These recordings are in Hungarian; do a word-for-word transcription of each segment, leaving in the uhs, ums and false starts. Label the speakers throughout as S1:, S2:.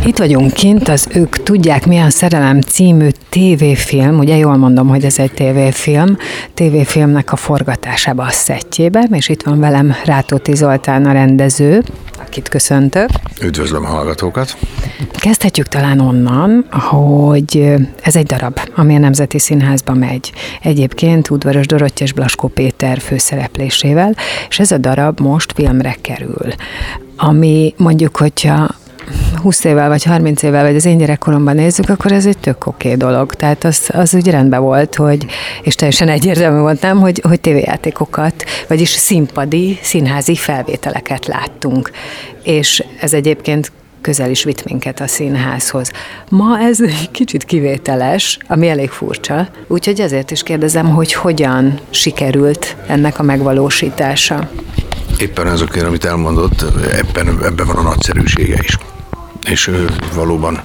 S1: Itt vagyunk kint, az Ők tudják, mi a szerelem című tévéfilm, ugye jól mondom, hogy ez egy tévéfilm, tévéfilmnek a forgatásába, a szettjébe, és itt van velem Rátóti Zoltán, a rendező, akit köszöntök.
S2: Üdvözlöm a hallgatókat!
S1: Kezdhetjük talán onnan, hogy ez egy darab, ami a Nemzeti Színházba megy. Egyébként Udvaros Dorottya és Blaskó Péter főszereplésével, és ez a darab most filmre kerül. Ami mondjuk, hogyha húsz évvel vagy harminc évvel, vagy az én gyerekkoromban nézzük, akkor ez egy tök oké dolog. Tehát az, az úgy rendben volt, hogy, és teljesen egyértelmű volt, nem, hogy, hogy tévéjátékokat, vagyis színpadi, színházi felvételeket láttunk. És ez egyébként közel is vitt minket a színházhoz. Ma ez egy kicsit kivételes, ami elég furcsa, úgyhogy ezért is kérdezem, hogy hogyan sikerült ennek a megvalósítása.
S2: Éppen azokért, amit elmondott, ebben, ebben van a nagyszerűsége is. És valóban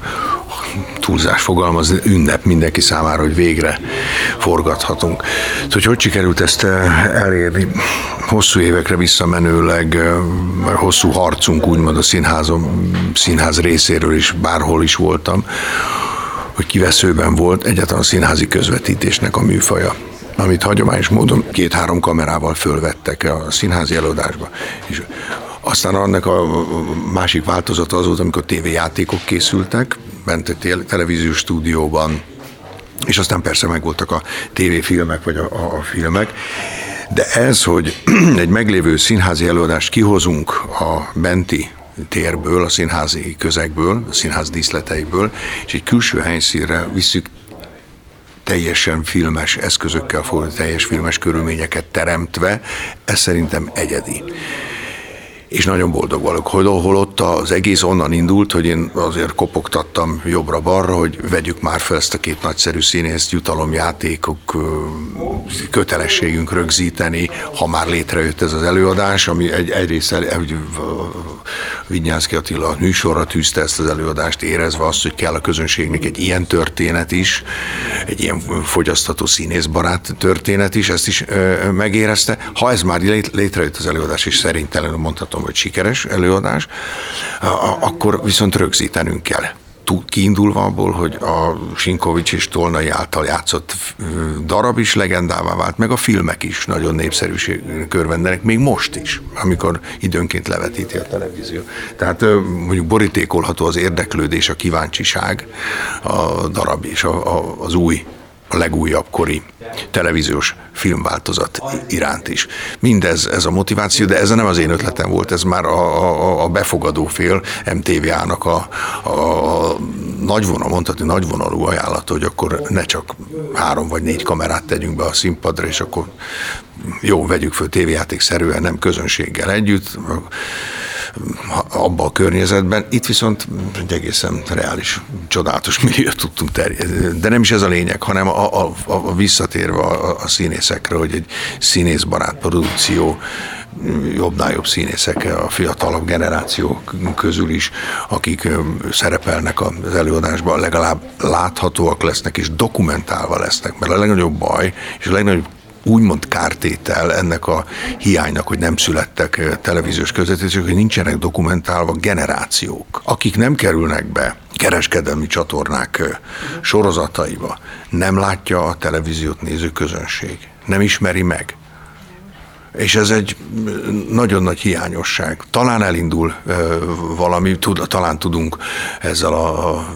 S2: túlzás fogalmazni, ünnep mindenki számára, hogy végre forgathatunk. Szóval, hogy hogy sikerült ezt elérni? Hosszú évekre visszamenőleg, hosszú harcunk úgymond a színházom, színház részéről is, bárhol is voltam, hogy kiveszőben volt egyáltalán a színházi közvetítésnek a műfaja, amit hagyományos módon két-három kamerával fölvettek a színházi előadásba. És aztán annak a másik változata az volt, amikor tévéjátékok készültek, bent egy televíziós stúdióban, és aztán persze megvoltak a tévéfilmek, vagy a, a filmek. De ez, hogy egy meglévő színházi előadást kihozunk a benti térből, a színházi közegből, a színház díszleteiből, és egy külső helyszínre visszük teljesen filmes eszközökkel, teljes filmes körülményeket teremtve, ez szerintem egyedi. És nagyon boldog vagyok, hogy holott az egész onnan indult, hogy én azért kopogtattam jobbra-balra, hogy vegyük már fel ezt a két nagyszerű színészt, jutalomjátékok, kötelességünk rögzíteni, ha már létrejött ez az előadás, ami egy, egyrészt hogy Vignyánszky Attila műsorra tűzte ezt az előadást, érezve azt, hogy kell a közönségnek egy ilyen történet is, egy ilyen fogyasztató színészbarát történet is, ezt is ö, megérezte. Ha ez már létrejött az előadás, és szerintelenül mondhatom, hogy sikeres előadás, akkor viszont rögzítenünk kell. Kiindulva abból, hogy a Sinkovics és Tolnai által játszott darab is legendává vált, meg a filmek is nagyon népszerűségűen körvendenek, még most is, amikor időnként levetíti a televízió. Tehát mondjuk borítékolható az érdeklődés, a kíváncsiság, a darab és a, a, az új, a legújabb kori televíziós filmváltozat iránt is. Mindez ez a motiváció, de ez nem az én ötletem volt, ez már a, a, a befogadó fél em té vé á-nak a, a, a nagyvonal, mondhatni nagyvonalú ajánlata, hogy akkor ne csak három vagy négy kamerát tegyünk be a színpadra, és akkor jó, vegyük föl tévéjátékszerűen, nem közönséggel együtt, abban a környezetben. Itt viszont egy egészen reális, csodálatos milliót tudtunk terjedni. De nem is ez a lényeg, hanem a, a, a visszatérve a, a színészekre, hogy egy színészbarát produkció, jobbnál jobb színészek a fiatalabb generáció közül is, akik szerepelnek az előadásban, legalább láthatóak lesznek és dokumentálva lesznek, mert a legnagyobb baj és a legnagyobb úgymond kártétel ennek a hiánynak, hogy nem születtek televíziós közvetítések, hogy nincsenek dokumentálva generációk, akik nem kerülnek be kereskedelmi csatornák sorozataiba, nem látja a televíziót néző közönség, nem ismeri meg. És ez egy nagyon nagy hiányosság. Talán elindul valami, tud, talán tudunk ezzel a, a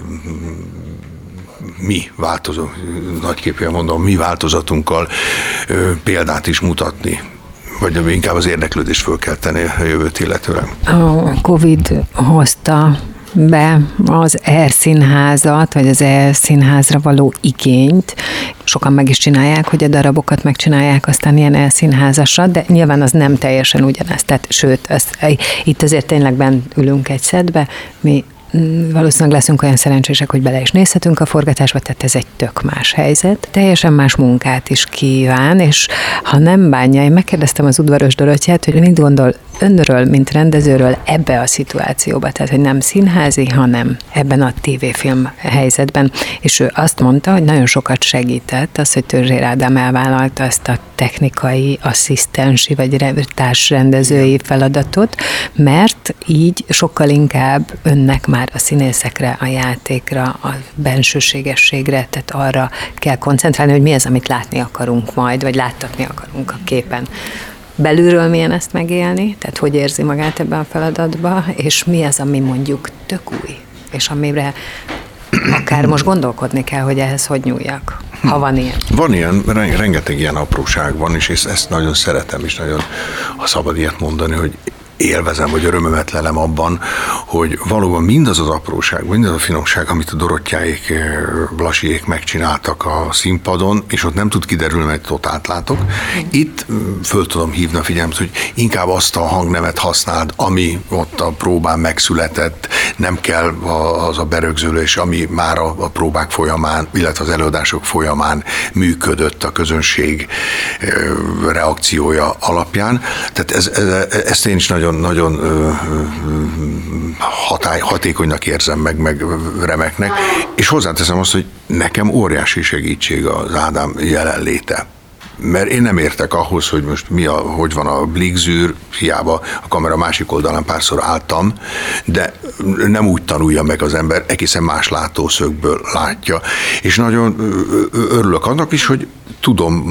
S2: mi változó, nagyképpen mondom, mi változatunkkal ö, példát is mutatni, vagy inkább az érdeklődést föl kell tenni a jövőt illetően.
S1: A Covid hozta be az e-színházat, vagy az e-színházra való igényt. Sokan meg is csinálják, hogy a darabokat megcsinálják aztán ilyen e-színházasra, de nyilván az nem teljesen ugyanaz. Tehát, sőt, az, itt azért tényleg bent ülünk egy szedbe, mi valószínűleg leszünk olyan szerencsések, hogy bele is nézhetünk a forgatásba, tehát ez egy tök más helyzet. Teljesen más munkát is kíván, és ha nem bánja, én megkérdeztem az Udvaros Dorottyát, hogy mit gondol önről, mint rendezőről ebbe a szituációba, tehát hogy nem színházi, hanem ebben a tévéfilm helyzetben. És ő azt mondta, hogy nagyon sokat segített az, hogy Törzsér Ádám elvállalta ezt a technikai, asszisztensi vagy társrendezői feladatot, mert így sokkal inkább önnek már a színészekre, a játékra, a bensőségességre, tehát arra kell koncentrálni, hogy mi az, amit látni akarunk majd, vagy láttatni akarunk a képen. Belülről milyen ezt megélni, tehát hogy érzi magát ebben a feladatban, és mi az, ami mondjuk tök új, és amire akár most gondolkodni kell, hogy ehhez hogy nyúljak, ha van ilyen.
S2: Van ilyen, rengeteg ilyen apróság van, és ezt nagyon szeretem, és nagyon, ha szabad ilyet mondani, hogy élvezem, vagy örömömet lelem abban, hogy valóban mindaz az apróság, mindaz a finomság, amit a Dorottyáék, Blasiék megcsináltak a színpadon, és ott nem tud kiderülni, mert ott átlátok. Itt föl tudom hívni a figyelmet, hogy inkább azt a hangnemet használd, ami ott a próbán megszületett, nem kell az a berögzülés, ami már a, a próbák folyamán, illetve az előadások folyamán működött a közönség reakciója alapján. Tehát ez, ez, ezt én is nagyon nagyon hatály, hatékonynak érzem meg, meg remeknek, és hozzáteszem azt, hogy nekem óriási segítség az Ádám jelenléte. Mert én nem értek ahhoz, hogy most mi a, hogy van a blikzűr, hiába a kamera másik oldalán párszor álltam, de nem úgy tanulja meg az ember, egészen más látószögből látja. És nagyon örülök annak is, hogy tudom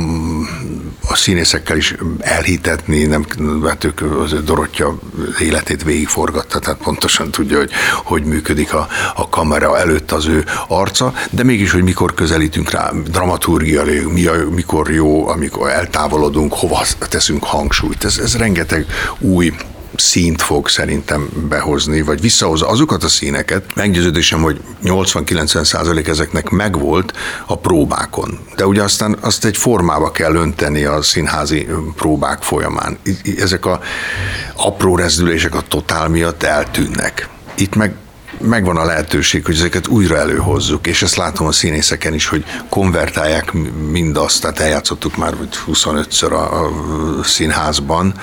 S2: a színészekkel is elhitetni, nem, mert ők az Dorottya életét végigforgatta, tehát pontosan tudja, hogy hogy működik a, a kamera előtt az ő arca, de mégis, hogy mikor közelítünk rá, dramaturgia, mi a, mikor jó, amikor eltávolodunk, hova teszünk hangsúlyt. Ez, ez rengeteg új színt fog szerintem behozni, vagy visszahozza azokat a színeket. Meggyőződésem, hogy nyolcvan-kilencven százalék ezeknek megvolt a próbákon. De ugye aztán azt egy formába kell önteni a színházi próbák folyamán. Ezek a apró rezdülések a totál miatt eltűnnek. Itt meg megvan a lehetőség, hogy ezeket újra előhozzuk, és ezt látom a színészeken is, hogy konvertálják mindazt, tehát eljátszottuk már huszonötször a, a színházban,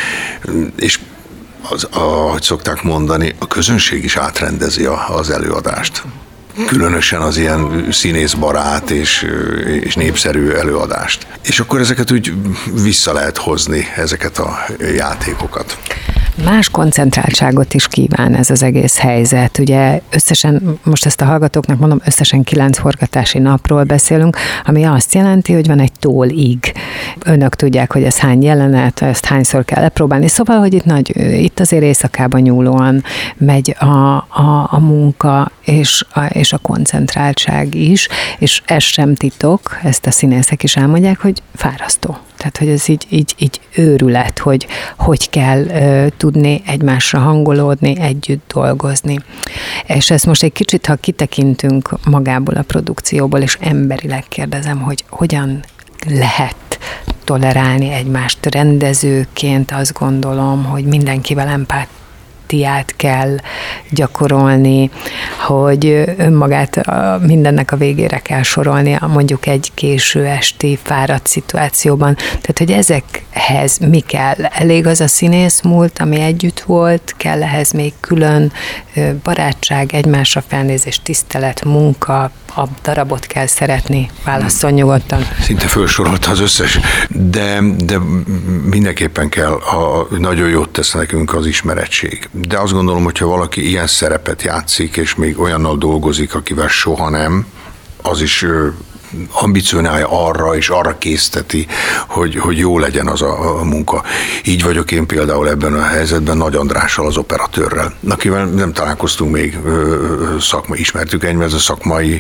S2: és az, ahogy szokták mondani, a közönség is átrendezi a, az előadást. Különösen az ilyen színészbarát és, és népszerű előadást. És akkor ezeket úgy vissza lehet hozni, ezeket a játékokat.
S1: Más koncentráltságot is kíván ez az egész helyzet. Ugye összesen, most ezt a hallgatóknak mondom, összesen kilenc forgatási napról beszélünk, ami azt jelenti, hogy van egy tól-ig. Önök tudják, hogy ez hány jelenet, ezt hányszor kell lepróbálni. Szóval, hogy itt, nagy, itt azért éjszakában nyúlóan megy a, a, a munka és a, és a koncentráltság is, és ez sem titok, ezt a színészek is elmondják, hogy fárasztó. Tehát, hogy ez így, így, így őrület, hogy hogy kell uh, tudni egymásra hangolódni, együtt dolgozni. És ezt most egy kicsit, ha kitekintünk magából a produkcióból, és emberileg kérdezem, hogy hogyan lehet tolerálni egymást rendezőként, azt gondolom, hogy mindenkivel empát kell gyakorolni, hogy önmagát mindennek a végére kell sorolni, mondjuk egy késő esti fáradt szituációban. Tehát, hogy ezekhez mi kell? Elég az a színész múlt, ami együtt volt, kell ehhez még külön barátság, egymásra felnézés, tisztelet, munka, a darabot kell szeretni, válasszon nyugodtan.
S2: Szinte felsorolta az összes, de, de mindenképpen kell, a, nagyon jót tesz nekünk az ismeretség. De azt gondolom, hogyha valaki ilyen szerepet játszik, és még olyannal dolgozik, akivel soha nem, az is ambicionálja arra, és arra készteti, hogy, hogy jó legyen az a, a munka. Így vagyok én például ebben a helyzetben Nagy Andrással, az operatőrrel, akivel nem találkoztunk még szakmai, ismertük egymást, a szakmai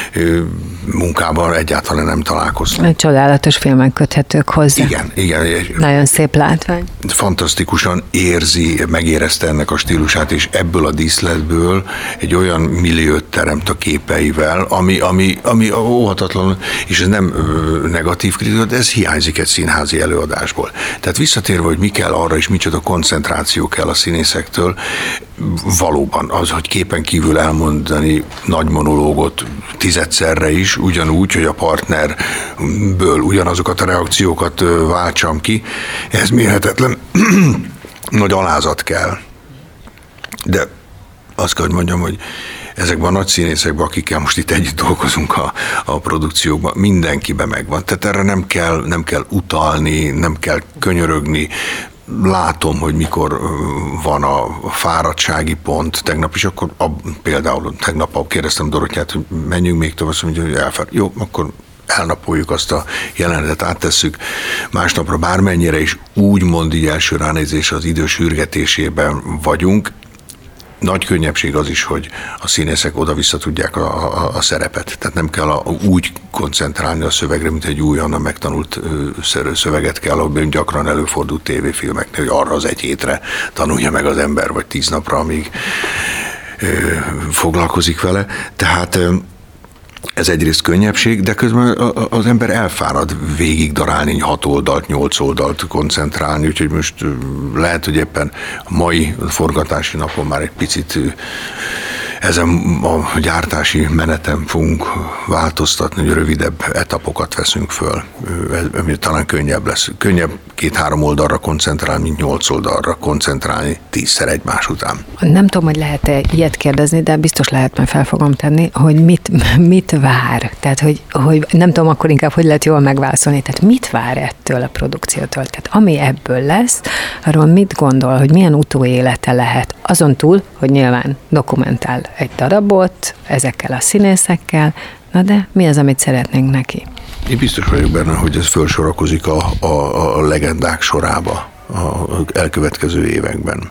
S2: munkában egyáltalán nem találkoztunk.
S1: Egy csodálatos filmek köthetők hozzá.
S2: Igen, igen.
S1: Nagyon szép látvány.
S2: Fantasztikusan érzi, megérezte ennek a stílusát, és ebből a díszletből egy olyan milliót teremt a képeivel, ami, ami, ami óhatatlan, és ez nem negatív kritika, de ez hiányzik egy színházi előadásból. Tehát visszatérve, hogy mi kell arra, és micsoda koncentráció kell a színészektől, valóban az, hogy képen kívül elmondani nagy monológot tizedszerre is, ugyanúgy, hogy a partnerből ugyanazokat a reakciókat váltsam ki, ez mérhetetlen. nagy alázat kell. De azt kell, hogy mondjam, hogy ezekben a nagy színészekben, akikkel most itt együtt dolgozunk a, a produkciókban, mindenkiben megvan. Tehát erre nem kell, nem kell utalni, nem kell könyörögni. Látom, hogy mikor van a fáradtsági pont. Tegnap is akkor, a, például tegnap kérdeztem Dorottyát, hogy menjünk még tovább, azt mondja, hogy elfár. Jó, akkor elnapoljuk azt a jelenetet, áttesszük másnapra, bármennyire is úgymond így első ránézés az idő sürgetésében vagyunk. Nagy könnyebbség az is, hogy a színészek oda-vissza tudják a, a, a szerepet. Tehát nem kell a, úgy koncentrálni a szövegre, mint egy újonnan megtanult szöveget kell, ahogy gyakran előfordult tévéfilmeknél, hogy arra az egy hétre tanulja meg az ember, vagy tíz napra, amíg ö, foglalkozik vele. Tehát ö, ez egyrészt könnyebbség, de közben az ember elfárad végig darálni hat oldalt, nyolc oldalt koncentrálni, úgyhogy most lehet, hogy éppen mai forgatási napon már egy picit ezen a gyártási menetem fogunk változtatni, hogy rövidebb etapokat veszünk föl, ami talán könnyebb lesz. Könnyebb két-három oldalra koncentrálni, mint nyolc oldalra koncentrálni tízszer egymás után.
S1: Nem tudom, hogy lehet-e ilyet kérdezni, de biztos lehet, mert fel fogom tenni, hogy mit, mit vár. Tehát, hogy, hogy nem tudom, akkor inkább, hogy lehet jól megválaszolni. Tehát mit vár ettől a produkciótól? Tehát ami ebből lesz, arról mit gondol, hogy milyen utóélete lehet? Azon túl, hogy nyilván dokumentál egy darabot, ezekkel a színészekkel, na de mi az, amit szeretnénk neki?
S2: Én biztos vagyok benne, hogy ez felsorakozik a, a, a legendák sorába az elkövetkező években.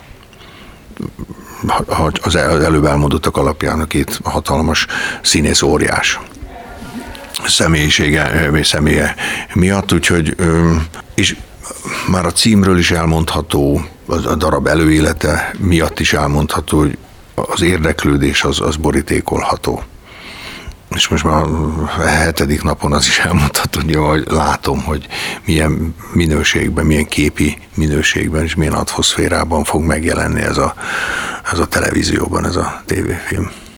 S2: Az előbb elmondottak alapján a két hatalmas színész óriás személyisége, személye miatt, úgyhogy és már a címről is elmondható, a darab előélete miatt is elmondható, hogy az érdeklődés az, az borítékolható. És most már a hetedik napon az is elmondható, hogy látom, hogy milyen minőségben, milyen képi minőségben és milyen atmoszférában fog megjelenni ez a, ez a televízióban, ez a tévéfilm.